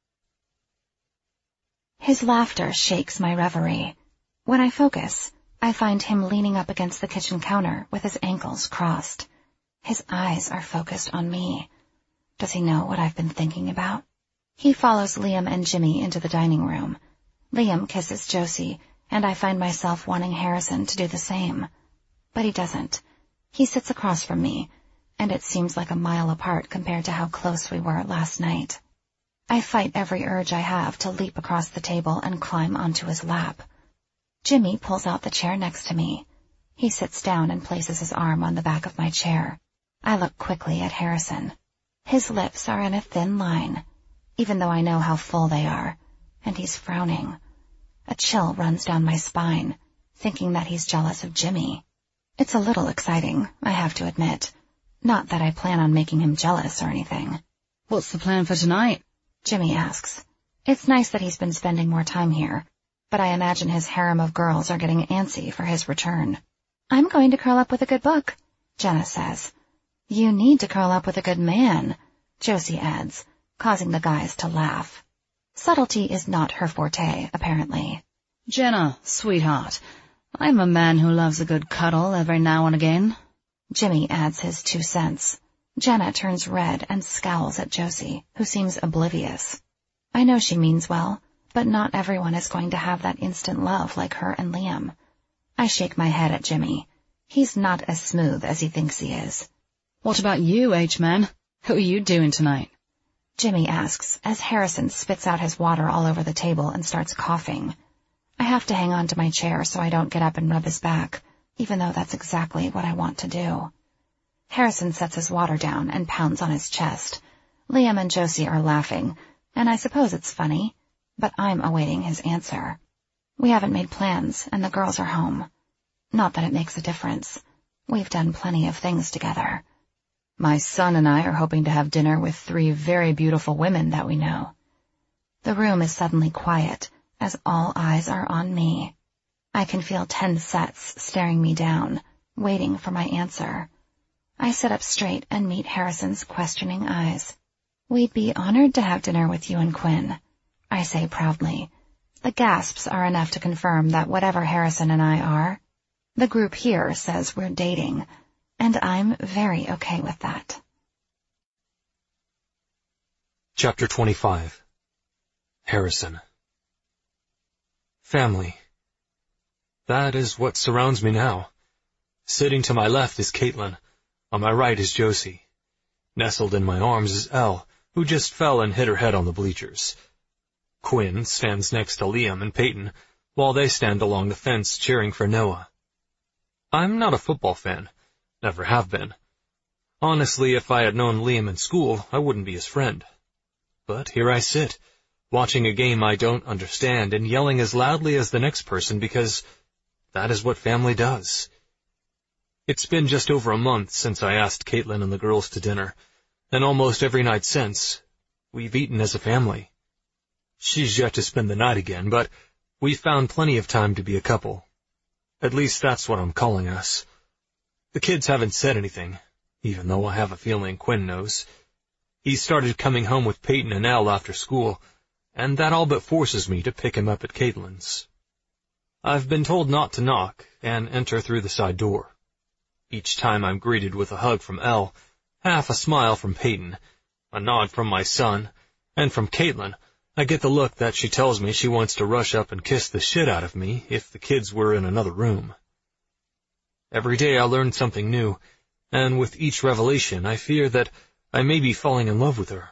His laughter shakes my reverie. When I focus, I find him leaning up against the kitchen counter with his ankles crossed. His eyes are focused on me. Does he know what I've been thinking about? He follows Liam and Jimmy into the dining room. Liam kisses Josie, and I find myself wanting Harrison to do the same. But he doesn't. He sits across from me, and it seems like a mile apart compared to how close we were last night. I fight every urge I have to leap across the table and climb onto his lap. Jimmy pulls out the chair next to me. He sits down and places his arm on the back of my chair. I look quickly at Harrison. His lips are in a thin line, even though I know how full they are, and he's frowning. A chill runs down my spine, thinking that he's jealous of Jimmy. It's a little exciting, I have to admit. Not that I plan on making him jealous or anything. What's the plan for tonight? Jimmy asks. It's nice that he's been spending more time here, but I imagine his harem of girls are getting antsy for his return. I'm going to curl up with a good book, Jenna says. You need to curl up with a good man, Josie adds, causing the guys to laugh. Subtlety is not her forte, apparently. Jenna, sweetheart, I'm a man who loves a good cuddle every now and again. Jimmy adds his 2 cents. Jenna turns red and scowls at Josie, who seems oblivious. I know she means well, but not everyone is going to have that instant love like her and Liam. I shake my head at Jimmy. He's not as smooth as he thinks he is. What about you, H-man? Who are you doing tonight? Jimmy asks, as Harrison spits out his water all over the table and starts coughing. I have to hang on to my chair so I don't get up and rub his back, even though that's exactly what I want to do. Harrison sets his water down and pounds on his chest. Liam and Josie are laughing, and I suppose it's funny, but I'm awaiting his answer. We haven't made plans, and the girls are home. Not that it makes a difference. We've done plenty of things together. My son and I are hoping to have dinner with 3 very beautiful women that we know. The room is suddenly quiet, as all eyes are on me. I can feel 10 sets staring me down, waiting for my answer. I sit up straight and meet Harrison's questioning eyes. We'd be honored to have dinner with you and Quinn, I say proudly. The gasps are enough to confirm that whatever Harrison and I are, the group here says we're dating, and I'm very okay with that. Chapter 25. Harrison. Family. That is what surrounds me now. Sitting to my left is Caitlin, On my right is Josie. Nestled in my arms is Elle, who just fell and hit her head on the bleachers. Quinn stands next to Liam and Peyton, while they stand along the fence cheering for Noah. I'm not a football fan. Never have been. Honestly, if I had known Liam in school, I wouldn't be his friend. But here I sit, watching a game I don't understand and yelling as loudly as the next person because that is what family does. It's been just over a month since I asked Caitlin and the girls to dinner, and almost every night since, we've eaten as a family. She's yet to spend the night again, but we've found plenty of time to be a couple. At least that's what I'm calling us. The kids haven't said anything, even though I have a feeling Quinn knows. He started coming home with Peyton and Elle after school, and that all but forces me to pick him up at Caitlin's. I've been told not to knock and enter through the side door. Each time I'm greeted with a hug from Elle, half a smile from Peyton, a nod from my son, and from Caitlin, I get the look that she tells me she wants to rush up and kiss the shit out of me if the kids were in another room. Every day I learn something new, and with each revelation I fear that I may be falling in love with her.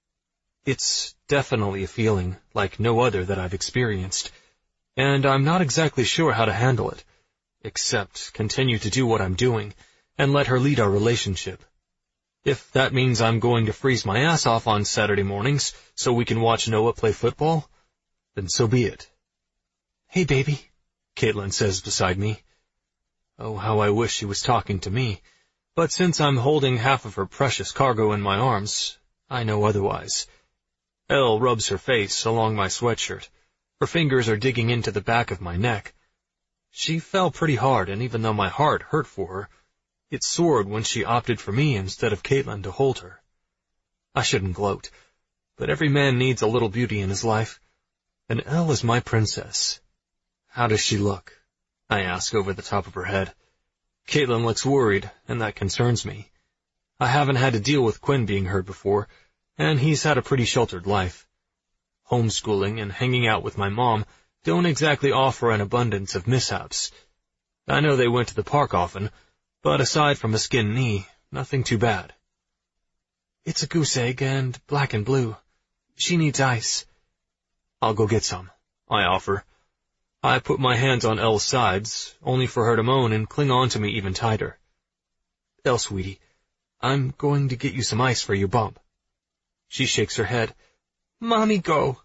It's definitely a feeling like no other that I've experienced, and I'm not exactly sure how to handle it, except continue to do what I'm doing and let her lead our relationship. If that means I'm going to freeze my ass off on Saturday mornings so we can watch Noah play football, then so be it. "Hey, baby," Caitlin says beside me. Oh, how I wish she was talking to me, but since I'm holding half of her precious cargo in my arms, I know otherwise. Elle rubs her face along my sweatshirt. Her fingers are digging into the back of my neck. She fell pretty hard, and even though my heart hurt for her, it soared when she opted for me instead of Caitlin to hold her. I shouldn't gloat, but every man needs a little beauty in his life, and Elle is my princess. "How does she look?" I ask over the top of her head. Caitlin looks worried, and that concerns me. I haven't had to deal with Quinn being hurt before, and he's had a pretty sheltered life. Homeschooling and hanging out with my mom don't exactly offer an abundance of mishaps. I know they went to the park often, but aside from a skinned knee, nothing too bad. "It's a goose egg and black and blue. She needs ice." "I'll go get some," I offer. I put my hands on Elle's sides, only for her to moan and cling on to me even tighter. "Elle, sweetie, I'm going to get you some ice for your bump." She shakes her head. "Mommy, go."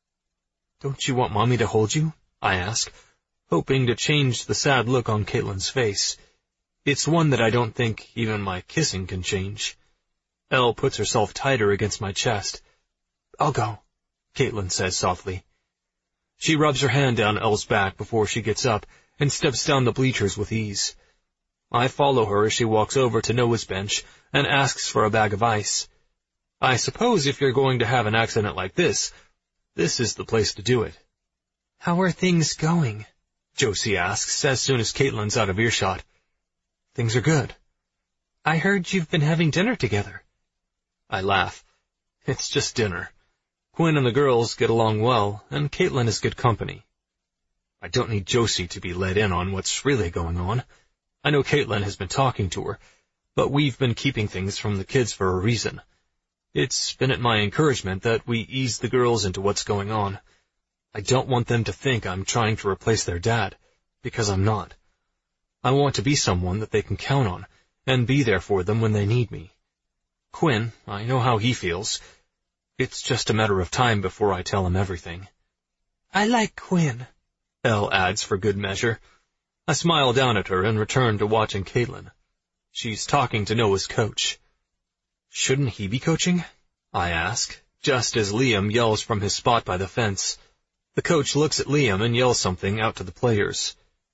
"Don't you want Mommy to hold you?" I ask, hoping to change the sad look on Caitlin's face. It's one that I don't think even my kissing can change. Elle puts herself tighter against my chest. "I'll go," Caitlin says softly. She rubs her hand down Elle's back before she gets up and steps down the bleachers with ease. I follow her as she walks over to Noah's bench and asks for a bag of ice. I suppose if you're going to have an accident like this is the place to do it. "How are things going?" Josie asks as soon as Caitlin's out of earshot. "Things are good." "I heard you've been having dinner together." I laugh. It's just dinner. Quinn and the girls get along well, and Caitlin is good company. I don't need Josie to be let in on what's really going on. I know Caitlin has been talking to her, but we've been keeping things from the kids for a reason. It's been at my encouragement that we ease the girls into what's going on. I don't want them to think I'm trying to replace their dad, because I'm not. I want to be someone that they can count on, and be there for them when they need me. Quinn, I know how he feels. It's just a matter of time before I tell him everything. "I like Quinn," Elle adds for good measure. I smile down at her and return to watching Caitlin. She's talking to Noah's coach. "Shouldn't he be coaching?" I ask, just as Liam yells from his spot by the fence. The coach looks at Liam and yells something out to the players.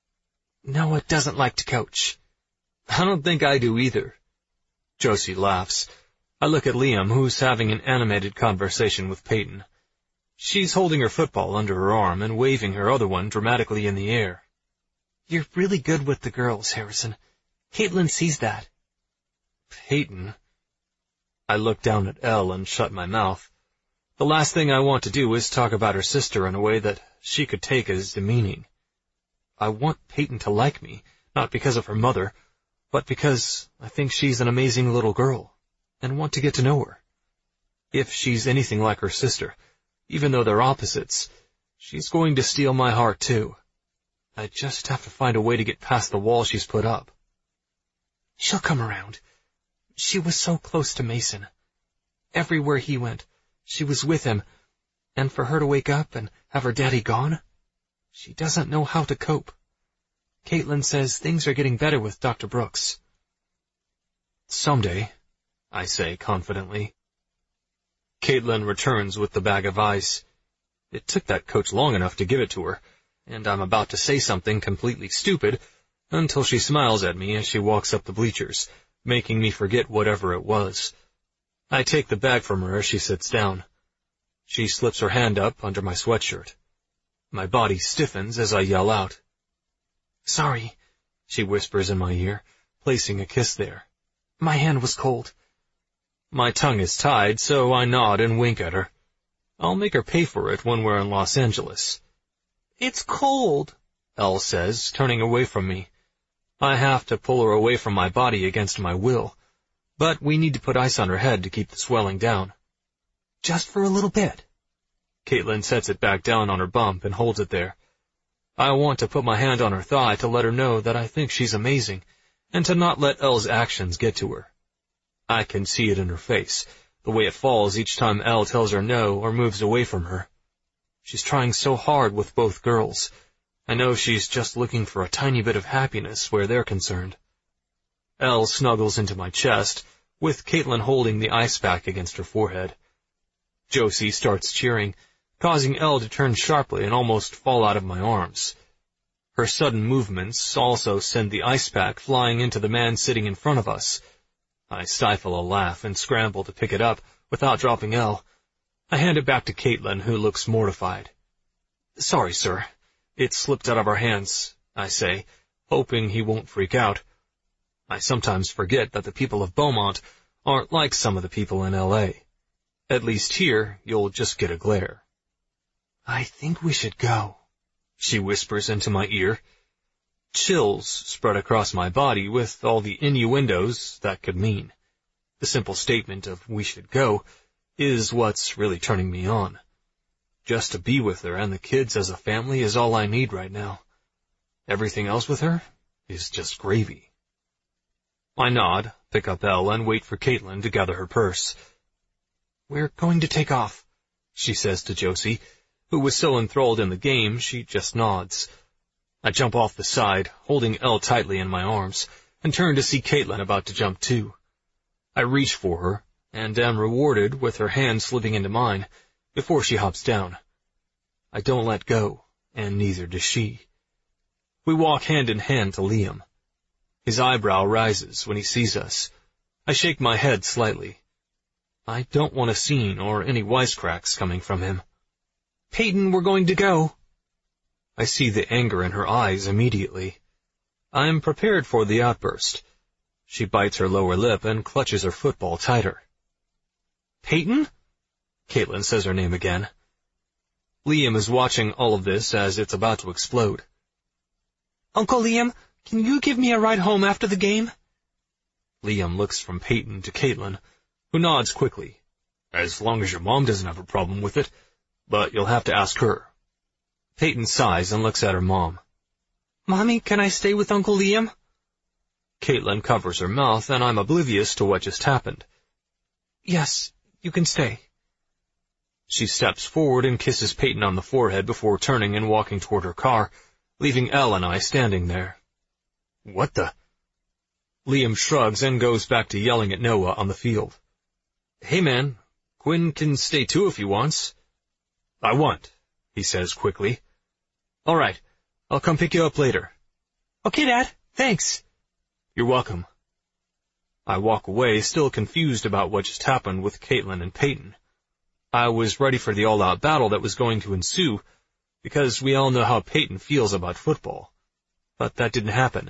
"Noah doesn't like to coach." "I don't think I do either." Josie laughs. I look at Liam, who's having an animated conversation with Peyton. She's holding her football under her arm and waving her other one dramatically in the air. "You're really good with the girls, Harrison. Caitlin sees that." "Peyton?" I look down at Elle and shut my mouth. The last thing I want to do is talk about her sister in a way that she could take as demeaning. I want Peyton to like me, not because of her mother, but because I think she's an amazing little girl and want to get to know her. If she's anything like her sister, even though they're opposites, she's going to steal my heart too. I just have to find a way to get past the wall she's put up. She'll come around. She was so close to Mason. Everywhere he went, she was with him, and for her to wake up and have her daddy gone, she doesn't know how to cope. Caitlin says things are getting better with Dr. Brooks. Someday, I say confidently. Caitlin returns with the bag of ice. It took that coach long enough to give it to her, and I'm about to say something completely stupid until she smiles at me as she walks up the bleachers, making me forget whatever it was. I take the bag from her as she sits down. She slips her hand up under my sweatshirt. My body stiffens as I yell out. Sorry, she whispers in my ear, placing a kiss there. My hand was cold. My tongue is tied, so I nod and wink at her. I'll make her pay for it when we're in Los Angeles. It's cold, Elle says, turning away from me. I have to pull her away from my body against my will, but we need to put ice on her head to keep the swelling down. Just for a little bit. Caitlin sets it back down on her bump and holds it there. I want to put my hand on her thigh to let her know that I think she's amazing, and to not let Elle's actions get to her. I can see it in her face, the way it falls each time Elle tells her no or moves away from her. She's trying so hard with both girls. I know she's just looking for a tiny bit of happiness where they're concerned. Elle snuggles into my chest, with Caitlin holding the ice pack against her forehead. Josie starts cheering, causing Elle to turn sharply and almost fall out of my arms. Her sudden movements also send the ice pack flying into the man sitting in front of us. I stifle a laugh and scramble to pick it up without dropping Elle. I hand it back to Caitlin, who looks mortified. Sorry, sir. It slipped out of our hands, I say, hoping he won't freak out. I sometimes forget that the people of Beaumont aren't like some of the people in L.A. At least here, you'll just get a glare. I think we should go, she whispers into my ear. Chills spread across my body with all the innuendos that could mean. The simple statement of we should go is what's really turning me on. Just to be with her and the kids as a family is all I need right now. Everything else with her is just gravy. I nod, pick up Elle, and wait for Caitlin to gather her purse. We're going to take off, she says to Josie, who was so enthralled in the game she just nods. I jump off the side, holding Elle tightly in my arms, and turn to see Caitlin about to jump too. I reach for her, and am rewarded with her hand slipping into mine before she hops down. I don't let go, and neither does she. We walk hand in hand to Liam. His eyebrow rises when he sees us. I shake my head slightly. I don't want a scene or any wisecracks coming from him. Peyton, we're going to go. I see the anger in her eyes immediately. I am prepared for the outburst. She bites her lower lip and clutches her football tighter. Peyton? Caitlin says her name again. Liam is watching all of this as it's about to explode. Uncle Liam, can you give me a ride home after the game? Liam looks from Peyton to Caitlin, who nods quickly. As long as your mom doesn't have a problem with it, but you'll have to ask her. Peyton sighs and looks at her mom. Mommy, can I stay with Uncle Liam? Caitlin covers her mouth, and I'm oblivious to what just happened. Yes, you can stay. She steps forward and kisses Peyton on the forehead before turning and walking toward her car, leaving Elle and I standing there. What the? Liam shrugs and goes back to yelling at Noah on the field. Hey man, Quinn can stay too if he wants. I won't, he says quickly. All right, I'll come pick you up later. Okay, Dad, thanks. You're welcome. I walk away, still confused about what just happened with Caitlin and Peyton. I was ready for the all-out battle that was going to ensue, because we all know how Peyton feels about football. But that didn't happen.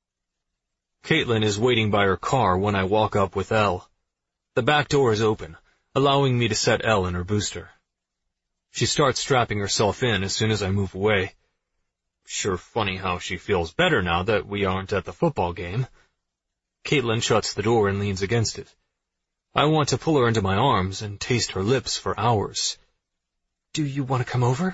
Caitlin is waiting by her car when I walk up with Elle. The back door is open, allowing me to set Elle in her booster. She starts strapping herself in as soon as I move away. Sure funny how she feels better now that we aren't at the football game. Caitlin shuts the door and leans against it. I want to pull her into my arms and taste her lips for hours. Do you want to come over?